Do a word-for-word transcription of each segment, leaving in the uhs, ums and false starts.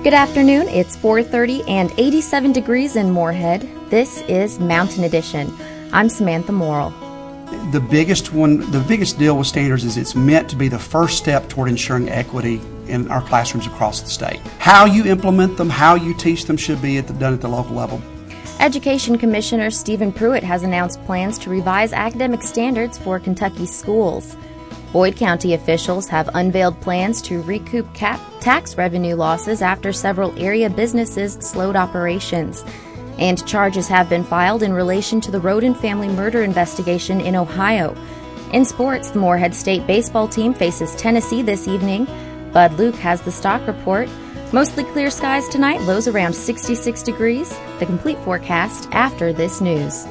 Good afternoon. It's four thirty and eighty-seven degrees in Moorhead. This is Mountain Edition. I'm Samantha Morrill. The biggest one, the biggest deal with standards is it's meant to be the first step toward ensuring equity in our classrooms across the state. How you implement them, how you teach them should be at the, done at the local level. Education Commissioner Stephen Pruitt has announced plans to revise academic standards for Kentucky schools. Boyd County officials have unveiled plans to recoup cap tax revenue losses after several area businesses slowed operations. And charges have been filed in relation to the Rhoden family murder investigation in Ohio. In sports, the Moorhead State baseball team faces Tennessee this evening. Bud Luke has the stock report. Mostly clear skies tonight, lows around sixty-six degrees. The complete forecast after this news.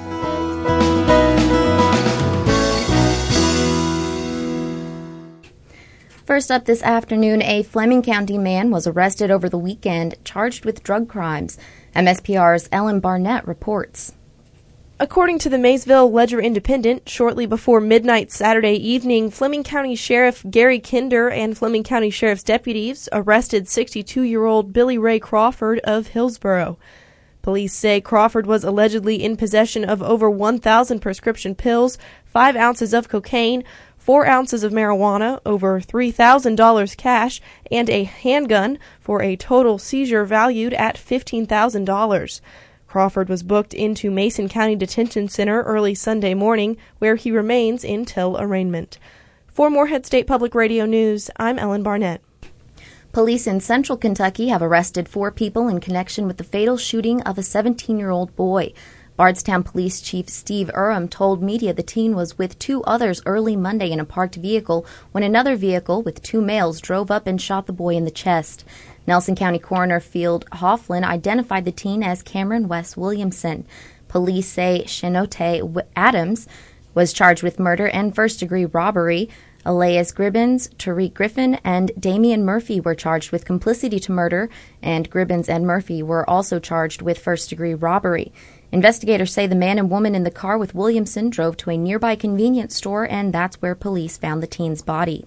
First up this afternoon, a Fleming County man was arrested over the weekend, charged with drug crimes. M S P R's Ellen Barnett reports. According to the Maysville Ledger-Independent, shortly before midnight Saturday evening, Fleming County Sheriff Gary Kinder and Fleming County Sheriff's deputies arrested sixty-two-year-old Billy Ray Crawford of Hillsboro. Police say Crawford was allegedly in possession of over one thousand prescription pills, five ounces of cocaine, four ounces of marijuana, over three thousand dollars cash, and a handgun for a total seizure valued at fifteen thousand dollars. Crawford was booked into Mason County Detention Center early Sunday morning, where he remains until arraignment. For Moorhead State Public Radio News, I'm Ellen Barnett. Police in central Kentucky have arrested four people in connection with the fatal shooting of a seventeen-year-old boy. Bardstown Police Chief Steve Urim told media the teen was with two others early Monday in a parked vehicle when another vehicle with two males drove up and shot the boy in the chest. Nelson County Coroner Field Hofflin identified the teen as Cameron West Williamson. Police say Shanote Adams was charged with murder and first-degree robbery. Elias Gribbins, Tariq Griffin, and Damian Murphy were charged with complicity to murder, and Gribbins and Murphy were also charged with first-degree robbery. Investigators say the man and woman in the car with Williamson drove to a nearby convenience store, and that's where police found the teen's body.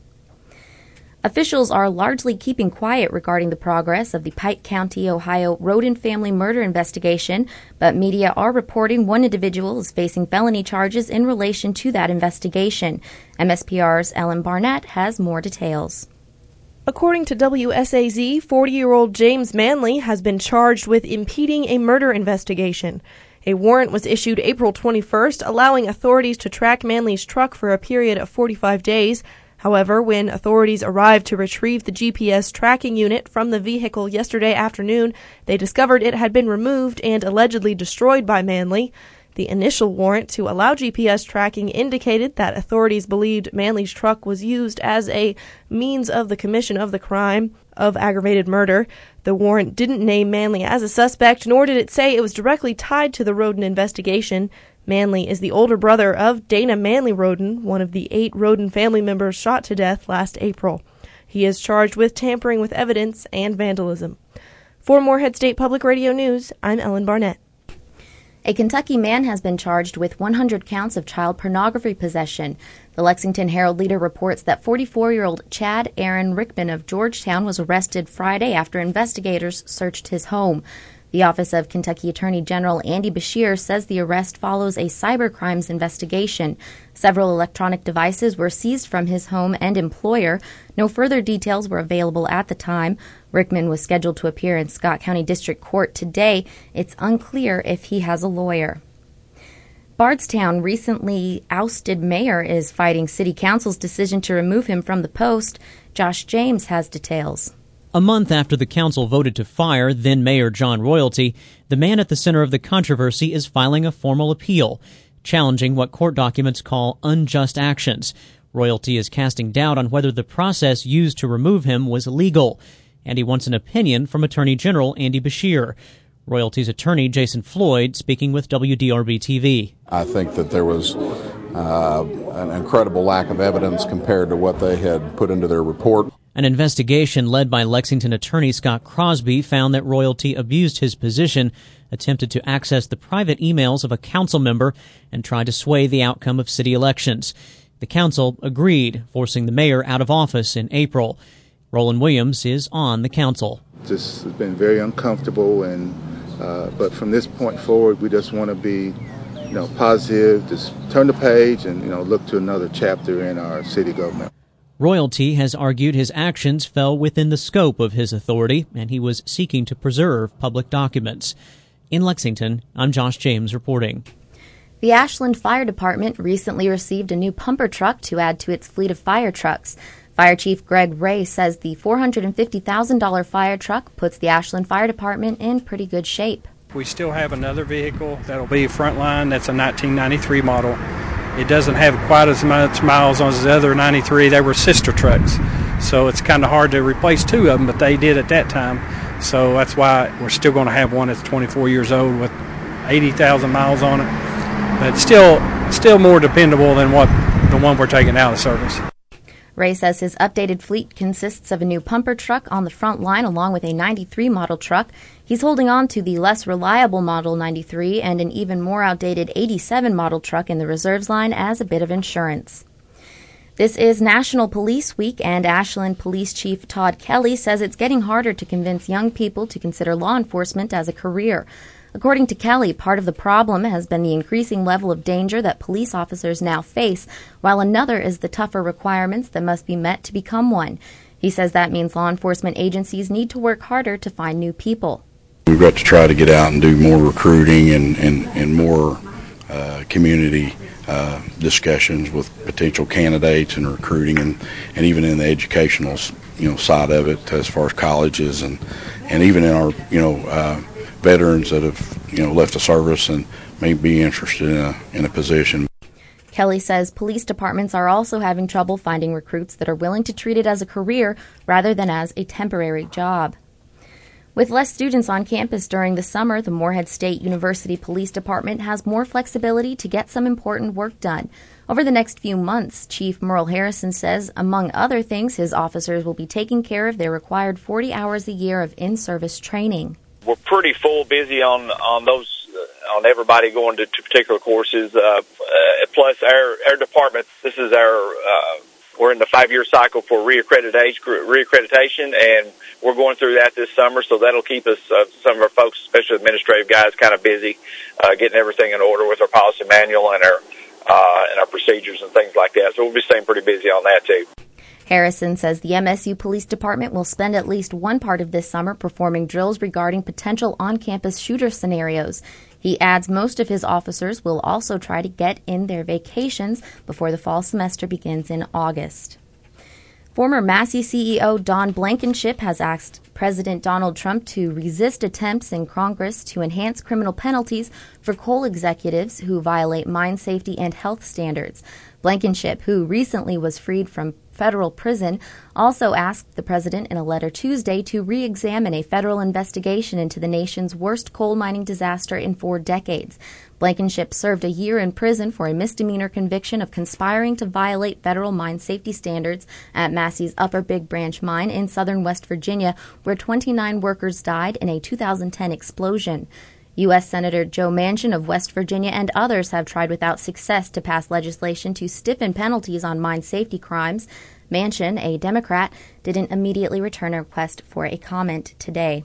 Officials are largely keeping quiet regarding the progress of the Pike County, Ohio Rhoden family murder investigation, but media are reporting one individual is facing felony charges in relation to that investigation. M S P R's Ellen Barnett has more details. According to W S A Z, forty-year-old James Manley has been charged with impeding a murder investigation. A warrant was issued April twenty-first, allowing authorities to track Manley's truck for a period of forty-five days. However, when authorities arrived to retrieve the G P S tracking unit from the vehicle yesterday afternoon, they discovered it had been removed and allegedly destroyed by Manley. The initial warrant to allow G P S tracking indicated that authorities believed Manley's truck was used as a means of the commission of the crime of aggravated murder. The warrant didn't name Manley as a suspect, nor did it say it was directly tied to the Rhoden investigation. Manley is the older brother of Dana Manley Rhoden, one of the eight Rhoden family members shot to death last April. He is charged with tampering with evidence and vandalism. For Moorhead State Public Radio News, I'm Ellen Barnett. A Kentucky man has been charged with one hundred counts of child pornography possession. The Lexington Herald-Leader reports that forty-four-year-old Chad Aaron Rickman of Georgetown was arrested Friday after investigators searched his home. The Office of Kentucky Attorney General Andy Beshear says the arrest follows a cybercrimes investigation. Several electronic devices were seized from his home and employer. No further details were available at the time. Rickman was scheduled to appear in Scott County District Court today. It's unclear if he has a lawyer. Bardstown recently ousted mayor is fighting city council's decision to remove him from the post. Josh James has details. A month after the council voted to fire then-Mayor John Royalty, the man at the center of the controversy is filing a formal appeal, challenging what court documents call unjust actions. Royalty is casting doubt on whether the process used to remove him was legal, and he wants an opinion from Attorney General Andy Beshear. Royalty's attorney, Jason Floyd, speaking with W D R B T V. I think that there was uh, an incredible lack of evidence compared to what they had put into their report. An investigation led by Lexington attorney Scott Crosby found that Royalty abused his position, attempted to access the private emails of a council member, and tried to sway the outcome of city elections. The council agreed, forcing the mayor out of office in April. Roland Williams is on the council. This has been very uncomfortable, and uh, but from this point forward, we just want to be, you know, positive, just turn the page and, you know, look to another chapter in our city government. Royalty has argued his actions fell within the scope of his authority, and he was seeking to preserve public documents. In Lexington, I'm Josh James reporting. The Ashland Fire Department recently received a new pumper truck to add to its fleet of fire trucks. Fire Chief Greg Ray says the four hundred fifty thousand dollars fire truck puts the Ashland Fire Department in pretty good shape. We still have another vehicle that'll be Frontline. That's a nineteen ninety-three model. It doesn't have quite as much miles on as the other ninety-three. They were sister trucks, so it's kind of hard to replace two of them, but they did at that time. So that's why we're still going to have one that's twenty-four years old with eighty thousand miles on it. But it's still, still more dependable than what the one we're taking out of service. Ray says his updated fleet consists of a new pumper truck on the front line along with a ninety-three model truck. He's holding on to the less reliable Model ninety-three and an even more outdated eighty-seven model truck in the reserves line as a bit of insurance. This is National Police Week, and Ashland Police Chief Todd Kelly says it's getting harder to convince young people to consider law enforcement as a career. According to Kelly, part of the problem has been the increasing level of danger that police officers now face, while another is the tougher requirements that must be met to become one. He says that means law enforcement agencies need to work harder to find new people. We've got to try to get out and do more recruiting and, and, and more uh, community uh, discussions with potential candidates and recruiting, and, and even in the educational, you know, side of it as far as colleges and, and even in our, you know, uh, veterans that have, you know, left the service and may be interested in a, in a position. Kelly says police departments are also having trouble finding recruits that are willing to treat it as a career rather than as a temporary job. With less students on campus during the summer, the Morehead State University Police Department has more flexibility to get some important work done. Over the next few months, Chief Merle Harrison says, among other things, his officers will be taking care of their required forty hours a year of in-service training. We're pretty full busy on on those uh, on everybody going to, to particular courses. Uh, uh, plus, our our department. This is our uh, we're in the five year cycle for reaccreditation, reaccreditation, and we're going through that this summer. So that'll keep us uh, some of our folks, especially administrative guys, kind of busy uh, getting everything in order with our policy manual and our uh, and our procedures and things like that. So we'll be staying pretty busy on that too. Harrison says the M S U Police Department will spend at least one part of this summer performing drills regarding potential on-campus shooter scenarios. He adds most of his officers will also try to get in their vacations before the fall semester begins in August. Former Massey C E O Don Blankenship has asked President Donald Trump to resist attempts in Congress to enhance criminal penalties for coal executives who violate mine safety and health standards. Blankenship, who recently was freed from federal prison, also asked the president in a letter Tuesday to re-examine a federal investigation into the nation's worst coal mining disaster in four decades. Blankenship served a year in prison for a misdemeanor conviction of conspiring to violate federal mine safety standards at Massey's Upper Big Branch mine in southern West Virginia, where twenty-nine workers died in a two thousand ten explosion. U S Senator Joe Manchin of West Virginia and others have tried without success to pass legislation to stiffen penalties on mine safety crimes. Manchin, a Democrat, didn't immediately return a request for a comment today.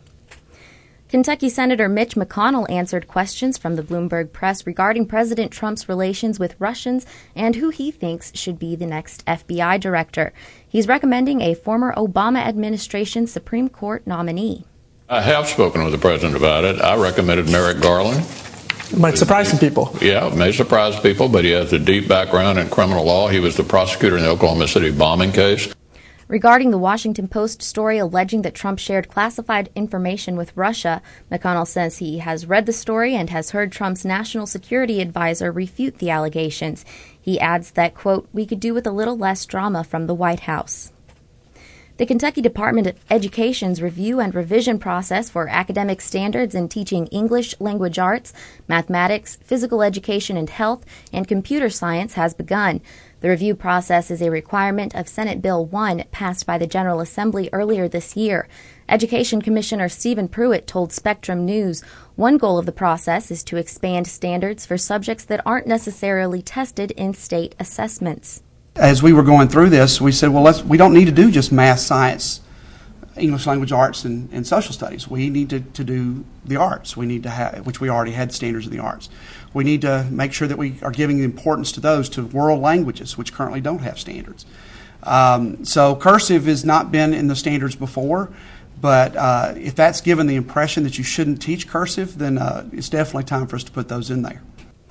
Kentucky Senator Mitch McConnell answered questions from the Bloomberg Press regarding President Trump's relations with Russians and who he thinks should be the next F B I director. He's recommending a former Obama administration Supreme Court nominee. I have spoken with the president about it. I recommended Merrick Garland. It might surprise some people. Yeah, it may surprise people, but he has a deep background in criminal law. He was the prosecutor in the Oklahoma City bombing case. Regarding the Washington Post story alleging that Trump shared classified information with Russia, McConnell says he has read the story and has heard Trump's national security advisor refute the allegations. He adds that, quote, "we could do with a little less drama from the White House." The Kentucky Department of Education's review and revision process for academic standards in teaching English language arts, mathematics, physical education and health, and computer science has begun. The review process is a requirement of Senate Bill one, passed by the General Assembly earlier this year. Education Commissioner Stephen Pruitt told Spectrum News one goal of the process is to expand standards for subjects that aren't necessarily tested in state assessments. As we were going through this, we said, well, let's, we don't need to do just math, science, English language arts and, and social studies. We need to, to do the arts. We need to have, which we already had standards in the arts. We need to make sure that we are giving the importance to those, to world languages, which currently don't have standards. Um, so cursive has not been in the standards before, but uh, if that's given the impression that you shouldn't teach cursive, then uh, it's definitely time for us to put those in there.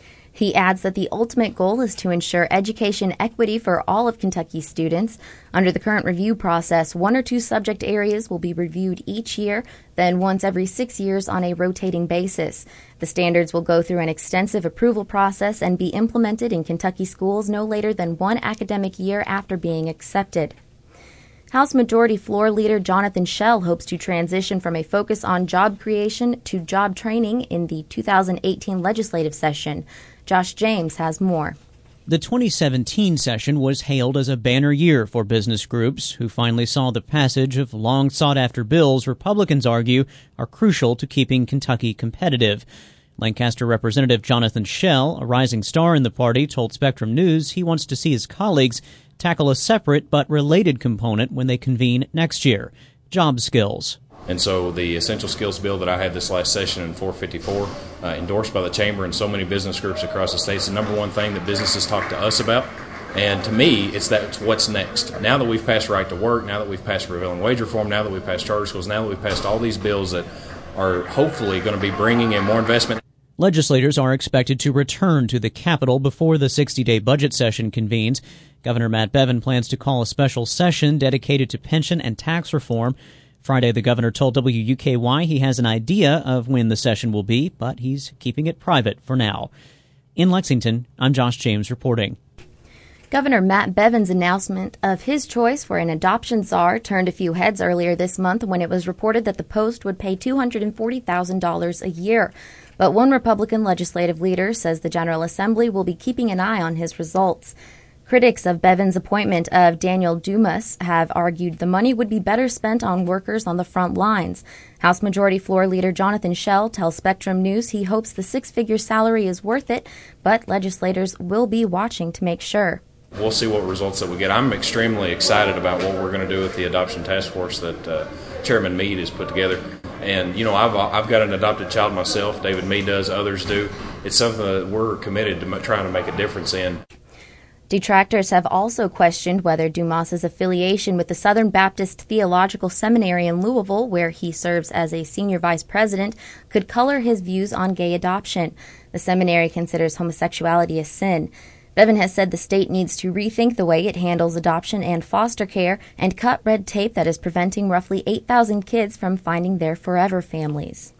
He adds that the ultimate goal is to ensure education equity for all of Kentucky's students. Under the current review process, one or two subject areas will be reviewed each year, then once every six years on a rotating basis. The standards will go through an extensive approval process and be implemented in Kentucky schools no later than one academic year after being accepted. House Majority Floor Leader Jonathan Schell hopes to transition from a focus on job creation to job training in the two thousand eighteen legislative session. Josh James has more. The twenty seventeen session was hailed as a banner year for business groups who finally saw the passage of long sought-after bills Republicans argue are crucial to keeping Kentucky competitive. Lancaster Representative Jonathan Schell, a rising star in the party, told Spectrum News he wants to see his colleagues tackle a separate but related component when they convene next year: job skills. And so the essential skills bill that I had this last session in four fifty-four, uh, endorsed by the Chamber and so many business groups across the state, is the number one thing that businesses talk to us about. And to me, it's that it's what's next. Now that we've passed right to work, now that we've passed prevailing wage reform, now that we've passed charter schools, now that we've passed all these bills that are hopefully going to be bringing in more investment. Legislators are expected to return to the Capitol before the sixty-day budget session convenes. Governor Matt Bevin plans to call a special session dedicated to pension and tax reform. Friday, the governor told W U K Y he has an idea of when the session will be, but he's keeping it private for now. In Lexington, I'm Josh James reporting. Governor Matt Bevin's announcement of his choice for an adoption czar turned a few heads earlier this month when it was reported that the post would pay two hundred forty thousand dollars a year. But one Republican legislative leader says the General Assembly will be keeping an eye on his results. Critics of Bevin's appointment of Daniel Dumas have argued the money would be better spent on workers on the front lines. House Majority Floor Leader Jonathan Schell tells Spectrum News he hopes the six-figure salary is worth it, but legislators will be watching to make sure. We'll see what results that we get. I'm extremely excited about what we're going to do with the adoption task force that uh, Chairman Meade has put together. And, you know, I've I've got an adopted child myself. David Meade does. Others do. It's something that we're committed to trying to make a difference in. Detractors have also questioned whether Dumas's affiliation with the Southern Baptist Theological Seminary in Louisville, where he serves as a senior vice president, could color his views on gay adoption. The seminary considers homosexuality a sin. Bevin has said the state needs to rethink the way it handles adoption and foster care and cut red tape that is preventing roughly eight thousand kids from finding their forever families.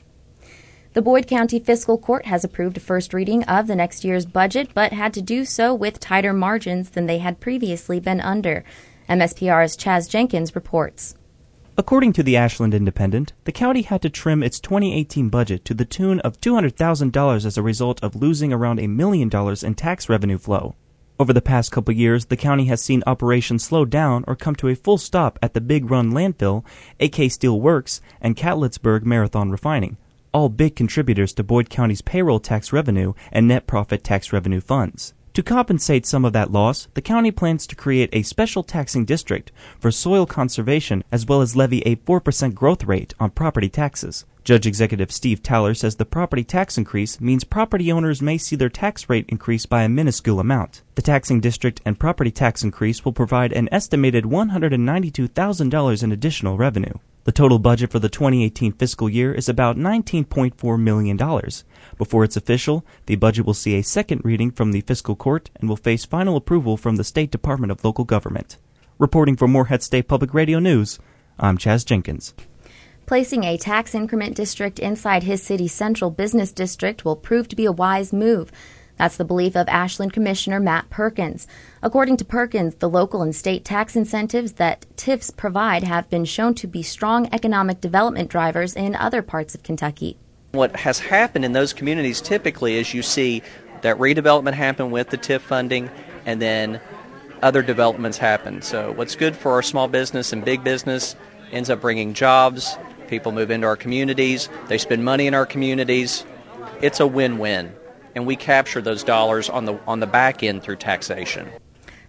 The Boyd County Fiscal Court has approved a first reading of the next year's budget, but had to do so with tighter margins than they had previously been under. M S P R's Chaz Jenkins reports. According to the Ashland Independent, the county had to trim its twenty eighteen budget to the tune of two hundred thousand dollars as a result of losing around a million dollars in tax revenue flow. Over the past couple years, the county has seen operations slow down or come to a full stop at the Big Run Landfill, A K Steel Works, and Catlettsburg Marathon Refining, all big contributors to Boyd County's payroll tax revenue and net profit tax revenue funds. To compensate some of that loss, the county plans to create a special taxing district for soil conservation as well as levy a four percent growth rate on property taxes. Judge Executive Steve Taller says the property tax increase means property owners may see their tax rate increase by a minuscule amount. The taxing district and property tax increase will provide an estimated one hundred ninety-two thousand dollars in additional revenue. The total budget for the twenty eighteen fiscal year is about nineteen point four million dollars. Before it's official, the budget will see a second reading from the fiscal court and will face final approval from the State Department of Local Government. Reporting for Morehead State Public Radio News, I'm Chaz Jenkins. Placing a tax increment district inside his city's central business district will prove to be a wise move. That's the belief of Ashland Commissioner Matt Perkins. According to Perkins, the local and state tax incentives that T I Fs provide have been shown to be strong economic development drivers in other parts of Kentucky. What has happened in those communities typically is you see that redevelopment happen with the T I F funding, and then other developments happen. So what's good for our small business and big business ends up bringing jobs. People move into our communities. They spend money in our communities. It's a win-win. And we capture those dollars on the on the back end through taxation.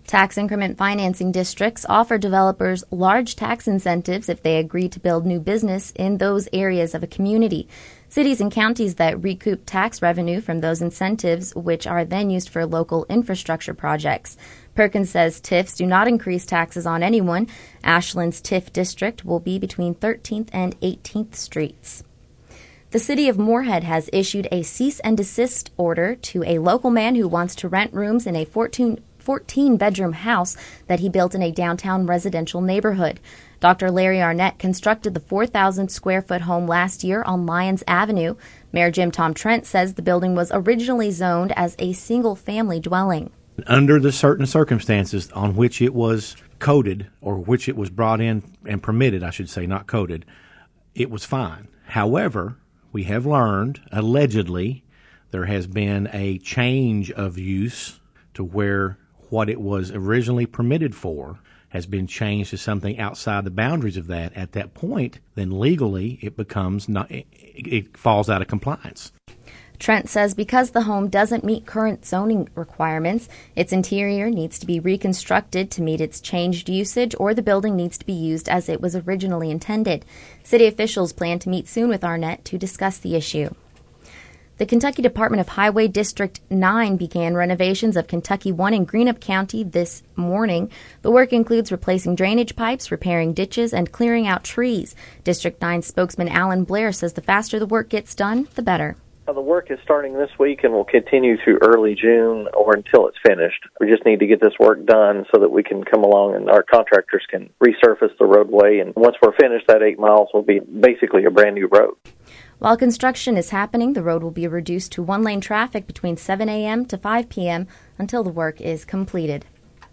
Tax increment financing districts offer developers large tax incentives if they agree to build new business in those areas of a community. Cities and counties that recoup tax revenue from those incentives, which are then used for local infrastructure projects. Perkins says T I Fs do not increase taxes on anyone. Ashland's T I F district will be between thirteenth and eighteenth Streets. The city of Moorhead has issued a cease and desist order to a local man who wants to rent rooms in a fourteen-bedroom house that he built in a downtown residential neighborhood. Doctor Larry Arnett constructed the four thousand square foot home last year on Lyons Avenue. Mayor Jim Tom Trent says the building was originally zoned as a single-family dwelling. Under the certain circumstances on which it was coded, or which it was brought in and permitted, I should say, not coded, it was fine. However, we have learned, allegedly, there has been a change of use to where what it was originally permitted for has been changed to something outside the boundaries of that. At that point, then legally it becomes not, it, it falls out of compliance. Trent says because the home doesn't meet current zoning requirements, its interior needs to be reconstructed to meet its changed usage, or the building needs to be used as it was originally intended. City officials plan to meet soon with Arnett to discuss the issue. The Kentucky Department of Highway District nine began renovations of Kentucky one in Greenup County this morning. The work includes replacing drainage pipes, repairing ditches, and clearing out trees. District nine spokesman Alan Blair says the faster the work gets done, the better. The work is starting this week and will continue through early June or until it's finished. We just need to get this work done so that we can come along and our contractors can resurface the roadway. And once we're finished, that eight miles will be basically a brand new road. While construction is happening, the road will be reduced to one-lane traffic between seven a.m. to five p.m. until the work is completed.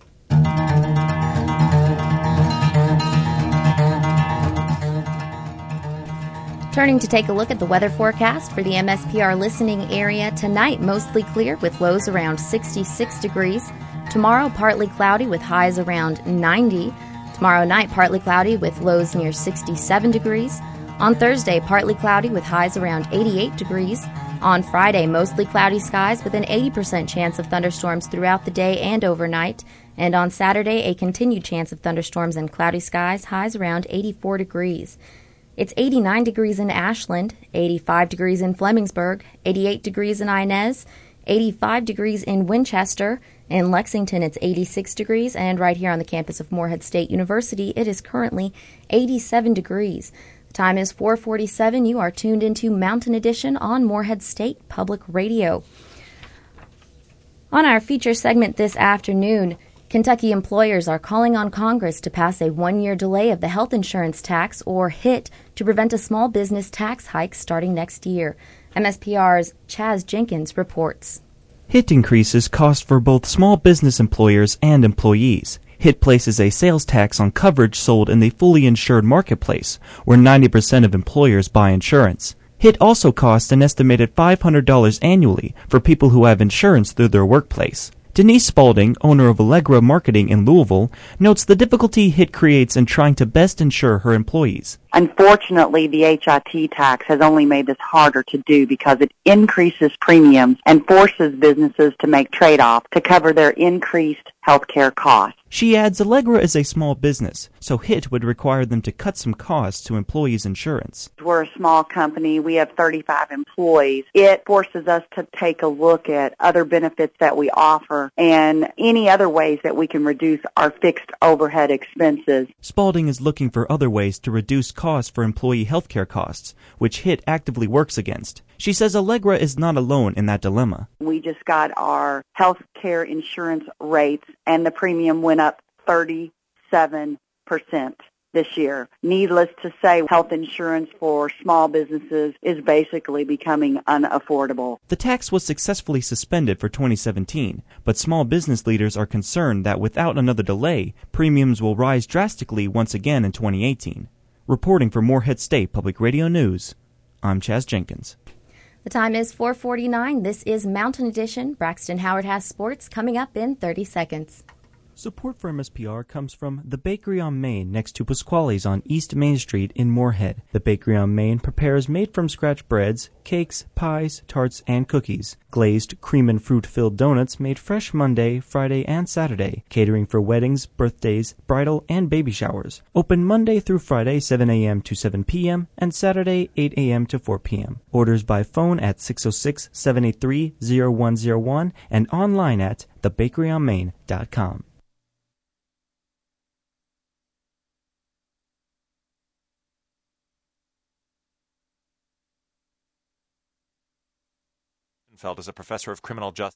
Turning to take a look at the weather forecast for the M S P R listening area tonight, mostly clear with lows around sixty-six degrees. Tomorrow, partly cloudy with highs around ninety. Tomorrow night, partly cloudy with lows near sixty-seven degrees. On Thursday, partly cloudy with highs around eighty-eight degrees. On Friday, mostly cloudy skies with an eighty percent chance of thunderstorms throughout the day and overnight. And on Saturday, a continued chance of thunderstorms and cloudy skies, highs around eighty-four degrees. It's eighty-nine degrees in Ashland, eighty-five degrees in Flemingsburg, eighty-eight degrees in Inez, eighty-five degrees in Winchester. In Lexington, it's eighty-six degrees. And right here on the campus of Morehead State University, it is currently eighty-seven degrees. The time is four forty-seven. You are tuned into Mountain Edition on Morehead State Public Radio. On our feature segment this afternoon, Kentucky employers are calling on Congress to pass a one-year delay of the health insurance tax, or HIT, to prevent a small business tax hike starting next year. M S P R's Chaz Jenkins reports. HIT increases cost for both small business employers and employees. HIT places a sales tax on coverage sold in the fully insured marketplace, where ninety percent of employers buy insurance. HIT also costs an estimated five hundred dollars annually for people who have insurance through their workplace. Denise Spalding, owner of Allegra Marketing in Louisville, notes the difficulty HIT creates in trying to best insure her employees. Unfortunately, the H I T tax has only made this harder to do because it increases premiums and forces businesses to make trade-offs to cover their increased health care costs. She adds Allegra is a small business, so HIT would require them to cut some costs to employees' insurance. We're a small company. We have thirty-five employees. It forces us to take a look at other benefits that we offer and any other ways that we can reduce our fixed overhead expenses. Spalding is looking for other ways to reduce costs for employee health care costs, which HIT actively works against. She says Allegra is not alone in that dilemma. We just got our health care insurance rates, and the premium went up thirty-seven percent this year. Needless to say, health insurance for small businesses is basically becoming unaffordable. The tax was successfully suspended for twenty seventeen, but small business leaders are concerned that without another delay, premiums will rise drastically once again in twenty eighteen. Reporting for Morehead State Public Radio News, I'm Chaz Jenkins. The time is four forty-nine. This is Mountain Edition. Braxton Howard has sports coming up in thirty seconds. Support for M S P R comes from The Bakery on Main next to Pasquale's on East Main Street in Moorhead. The Bakery on Main prepares made-from-scratch breads, cakes, pies, tarts, and cookies. Glazed, cream and fruit-filled donuts made fresh Monday, Friday, and Saturday. Catering for weddings, birthdays, bridal, and baby showers. Open Monday through Friday seven a.m. to seven p.m. and Saturday eight a.m. to four p.m. Orders by phone at six oh six, seven eight three, oh one oh one and online at the bakery on main dot com. Is a professor of criminal justice.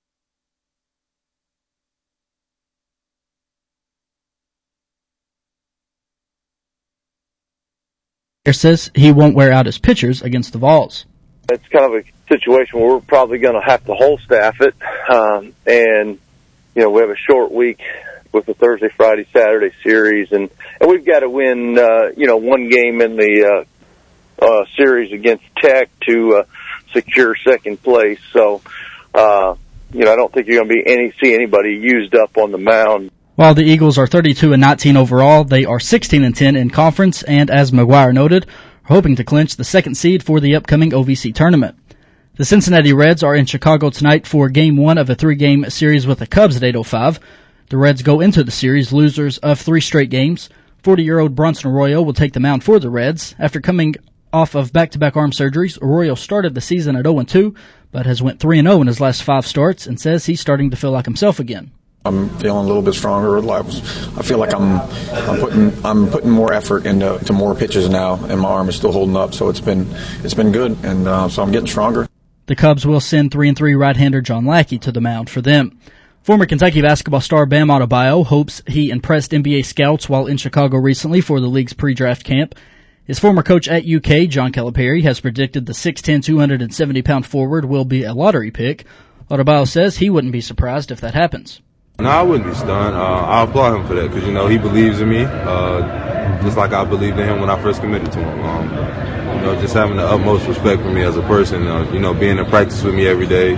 Says he won't wear out his pitchers against the Vols. It's kind of a situation where we're probably going to have to whole staff it, um, and you know we have a short week with the Thursday, Friday, Saturday series, and, and we've got to win uh, you know one game in the uh, uh, series against Tech to uh, secure second place. So, uh, you know, I don't think you're going to be any see anybody used up on the mound. While the Eagles are thirty-two and nineteen overall, they are sixteen and ten in conference, and as McGuire noted, are hoping to clinch the second seed for the upcoming O V C tournament. The Cincinnati Reds are in Chicago tonight for Game One of a three-game series with the Cubs at eight oh five. The Reds go into the series losers of three straight games. forty-year-old Bronson Arroyo will take the mound for the Reds after coming off of back-to-back arm surgeries. Arroyo started the season at oh and two, but has went three and oh in his last five starts and says he's starting to feel like himself again. I'm feeling a little bit stronger. I feel like I'm I'm putting I'm putting more effort into to more pitches now, and my arm is still holding up. So it's been it's been good, and uh, so I'm getting stronger. The Cubs will send three and three right-hander John Lackey to the mound for them. Former Kentucky basketball star Bam Adebayo hopes he impressed N B A scouts while in Chicago recently for the league's pre-draft camp. His former coach at U K, John Calipari, has predicted the six ten, two hundred seventy pound forward will be a lottery pick. Adebayo says he wouldn't be surprised if that happens. No, I wouldn't be stunned. Uh, I applaud him for that because, you know, he believes in me, uh, just like I believed in him when I first committed to him. Um, you know, just having the utmost respect for me as a person, uh, you know, being in practice with me every day.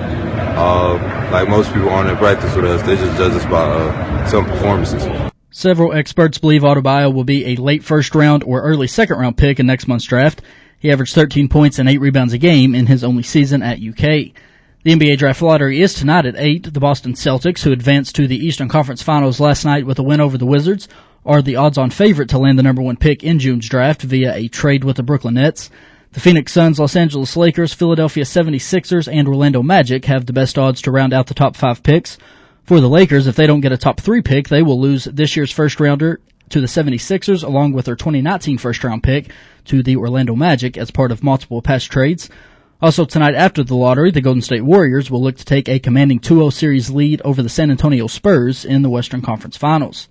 Uh, like most people aren't in practice with us. They just judge us by uh, some performances. Several experts believe Adebayo will be a late first round or early second round pick in next month's draft. He averaged thirteen points and eight rebounds a game in his only season at U K. The N B A draft lottery is tonight at eight. The Boston Celtics, who advanced to the Eastern Conference Finals last night with a win over the Wizards, are the odds-on favorite to land the number one pick in June's draft via a trade with the Brooklyn Nets. The Phoenix Suns, Los Angeles Lakers, Philadelphia seventy-sixers, and Orlando Magic have the best odds to round out the top five picks. For the Lakers, if they don't get a top three pick, they will lose this year's first-rounder to the seventy-sixers along with their twenty nineteen first-round pick to the Orlando Magic as part of multiple past trades. Also tonight after the lottery, the Golden State Warriors will look to take a commanding two oh series lead over the San Antonio Spurs in the Western Conference Finals.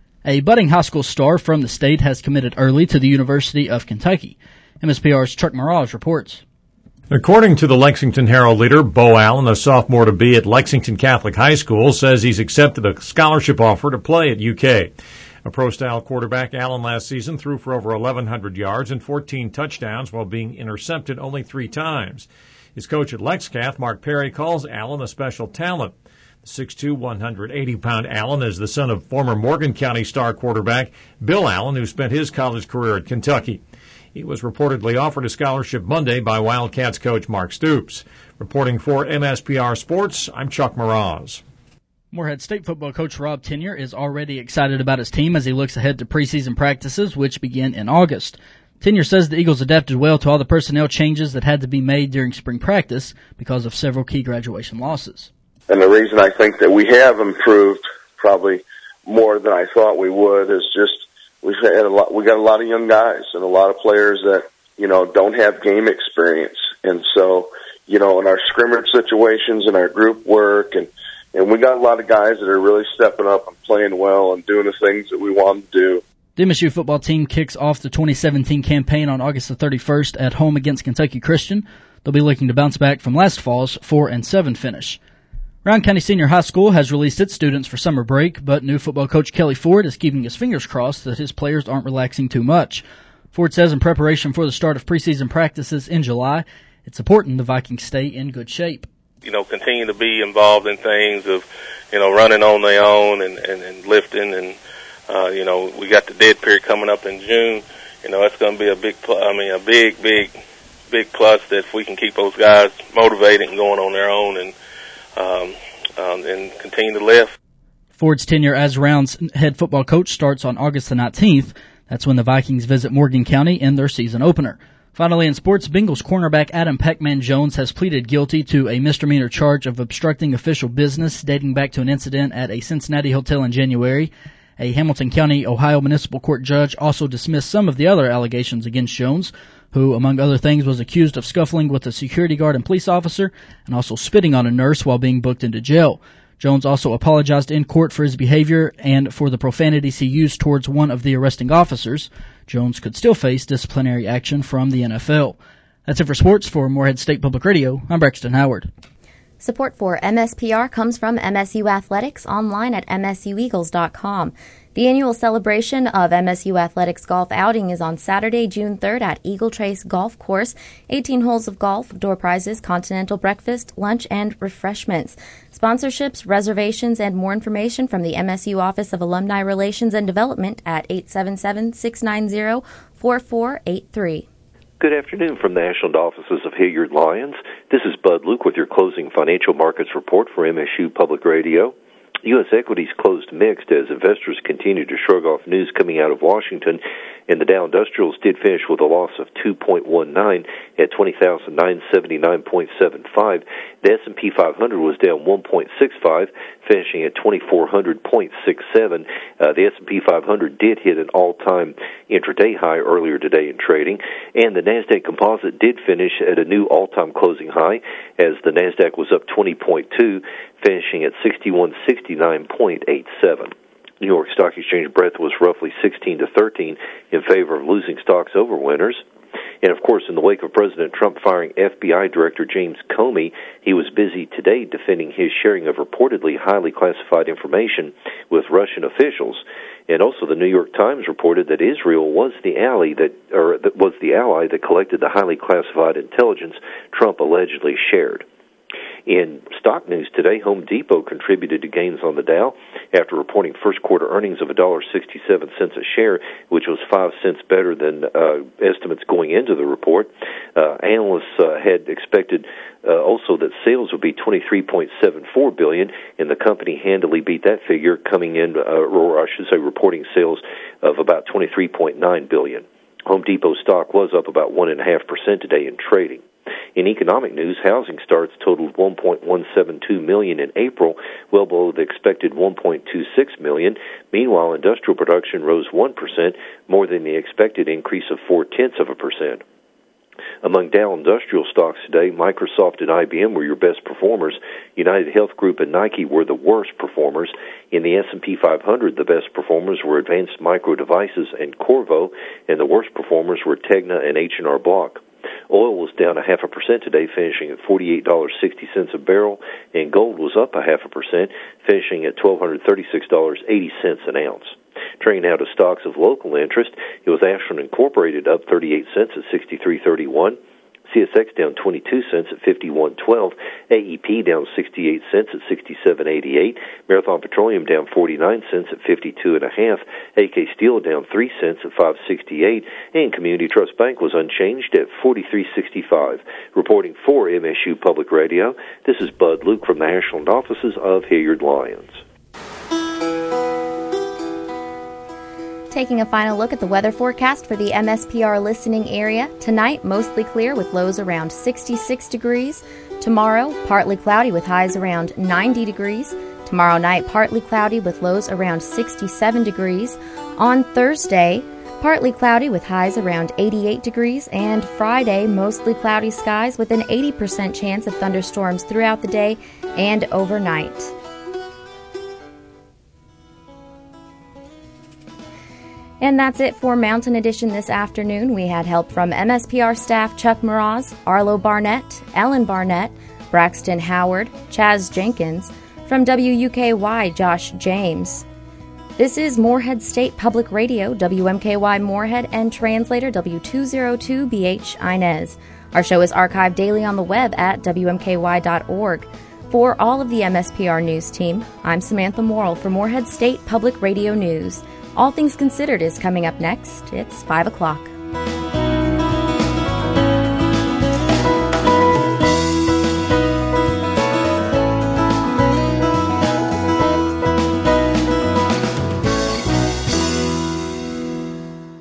A budding high school star from the state has committed early to the University of Kentucky. M S P R's Chuck Mirage reports. According to the Lexington Herald leader, Bo Allen, a sophomore to be at Lexington Catholic High School, says he's accepted a scholarship offer to play at U K. A pro-style quarterback, Allen last season threw for over eleven hundred yards and fourteen touchdowns while being intercepted only three times. His coach at LexCath, Mark Perry, calls Allen a special talent. The six two, one hundred eighty pound Allen is the son of former Morgan County star quarterback Bill Allen, who spent his college career at Kentucky. He was reportedly offered a scholarship Monday by Wildcats coach Mark Stoops. Reporting for M S P R Sports, I'm Chuck Meraz. Moorhead State football coach Rob Tenier is already excited about his team as he looks ahead to preseason practices, which begin in August. Tenier says the Eagles adapted well to all the personnel changes that had to be made during spring practice because of several key graduation losses. And the reason I think that we have improved probably more than I thought we would is just we've had a lot, we got a lot of young guys and a lot of players that, you know, don't have game experience. And so, you know, in our scrimmage situations and our group work and And we got a lot of guys that are really stepping up and playing well and doing the things that we want to do. The M S U football team kicks off the twenty seventeen campaign on August the thirty-first at home against Kentucky Christian. They'll be looking to bounce back from last fall's four and seven finish. Round County Senior High School has released its students for summer break, but new football coach Kelly Ford is keeping his fingers crossed that his players aren't relaxing too much. Ford says in preparation for the start of preseason practices in July, it's important the Vikings stay in good shape. You know, continue to be involved in things of, you know, running on their own and, and, and lifting. And, uh, you know, we got the dead period coming up in June. You know, it's going to be a big, pl- I mean, a big, big, big plus that if we can keep those guys motivated and going on their own and, um, um, and continue to lift. Ford's tenure as Round's head football coach starts on August the nineteenth. That's when the Vikings visit Morgan County in their season opener. Finally, in sports, Bengals cornerback Adam Peckman Jones has pleaded guilty to a misdemeanor charge of obstructing official business dating back to an incident at a Cincinnati hotel in January. A Hamilton County, Ohio Municipal Court judge also dismissed some of the other allegations against Jones, who, among other things, was accused of scuffling with a security guard and police officer and also spitting on a nurse while being booked into jail. Jones also apologized in court for his behavior and for the profanities he used towards one of the arresting officers. Jones could still face disciplinary action from the N F L. That's it for sports. For Morehead State Public Radio, I'm Braxton Howard. Support for M S P R comes from M S U Athletics online at M S U Eagles dot com. The annual celebration of M S U Athletics golf outing is on Saturday, June third at Eagle Trace Golf Course. eighteen holes of golf, door prizes, continental breakfast, lunch, and refreshments. Sponsorships, reservations, and more information from the M S U Office of Alumni Relations and Development at eight seven seven, six nine zero, four four eight three. Good afternoon from the Ashland offices of Hilliard Lyons. This is Bud Luke with your closing financial markets report for M S U Public Radio. U S equities closed mixed as investors continued to shrug off news coming out of Washington, and the Dow Industrials did finish with a loss of two point one nine at twenty thousand nine hundred seventy-nine point seven five. The S and P five hundred was down one point six five, finishing at twenty-four hundred point six seven. Uh, the S and P five hundred did hit an all-time intraday high earlier today in trading, and the Nasdaq Composite did finish at a new all-time closing high as the Nasdaq was up twenty point two, finishing at sixty-one sixty-nine point eight seven. New York Stock Exchange breadth was roughly sixteen to thirteen in favor of losing stocks over winners. And, of course, in the wake of President Trump firing F B I Director James Comey, he was busy today defending his sharing of reportedly highly classified information with Russian officials. And also the New York Times reported that Israel was the ally that, or that was the ally that collected the highly classified intelligence Trump allegedly shared. In stock news today, Home Depot contributed to gains on the Dow after reporting first quarter earnings of one dollar and sixty-seven cents a share, which was five cents better than uh, estimates going into the report. Uh, analysts uh, had expected uh, also that sales would be twenty-three point seven four billion dollars, and the company handily beat that figure, coming in, uh, or I should say, reporting sales of about twenty-three point nine billion dollars. Home Depot stock was up about one point five percent today in trading. In economic news, housing starts totaled one point one seven two million in April, well below the expected one point two six million. Meanwhile, industrial production rose one percent, more than the expected increase of four-tenths of a percent. Among Dow Industrial stocks today, Microsoft and I B M were your best performers. United Health Group and Nike were the worst performers. In the S and P five hundred, the best performers were Advanced Micro Devices and Qorvo, and the worst performers were Tegna and H and R Block. Oil was down a half a percent today, finishing at forty-eight dollars and sixty cents a barrel, and gold was up a half a percent, finishing at one thousand two hundred thirty-six dollars and eighty cents an ounce. Turning now to stocks of local interest, it was Ashland Incorporated up thirty-eight cents at sixty-three thirty-one. C S X down twenty-two cents at fifty-one twelve. A E P down sixty-eight cents at sixty-seven eighty-eight. Marathon Petroleum down forty-nine cents at fifty-two and a half. A K Steel down three cents at five sixty-eight. And Community Trust Bank was unchanged at forty-three sixty-five. Reporting for M S U Public Radio, this is Bud Luke from the Ashland offices of Hilliard Lyons. Taking a final look at the weather forecast for the M S P R listening area. Tonight, mostly clear with lows around sixty-six degrees. Tomorrow, partly cloudy with highs around ninety degrees. Tomorrow night, partly cloudy with lows around sixty-seven degrees. On Thursday, partly cloudy with highs around eighty-eight degrees. And Friday, mostly cloudy skies with an eighty percent chance of thunderstorms throughout the day and overnight. And that's it for Mountain Edition this afternoon. We had help from M S P R staff Chuck Mraz, Arlo Barnett, Ellen Barnett, Braxton Howard, Chaz Jenkins, from W U K Y, Josh James. This is Morehead State Public Radio, W M K Y Morehead, and translator W two oh two B H Inez. Our show is archived daily on the web at W M K Y dot org. For all of the M S P R News team, I'm Samantha Morrill for Morehead State Public Radio News. All Things Considered is coming up next. It's five o'clock.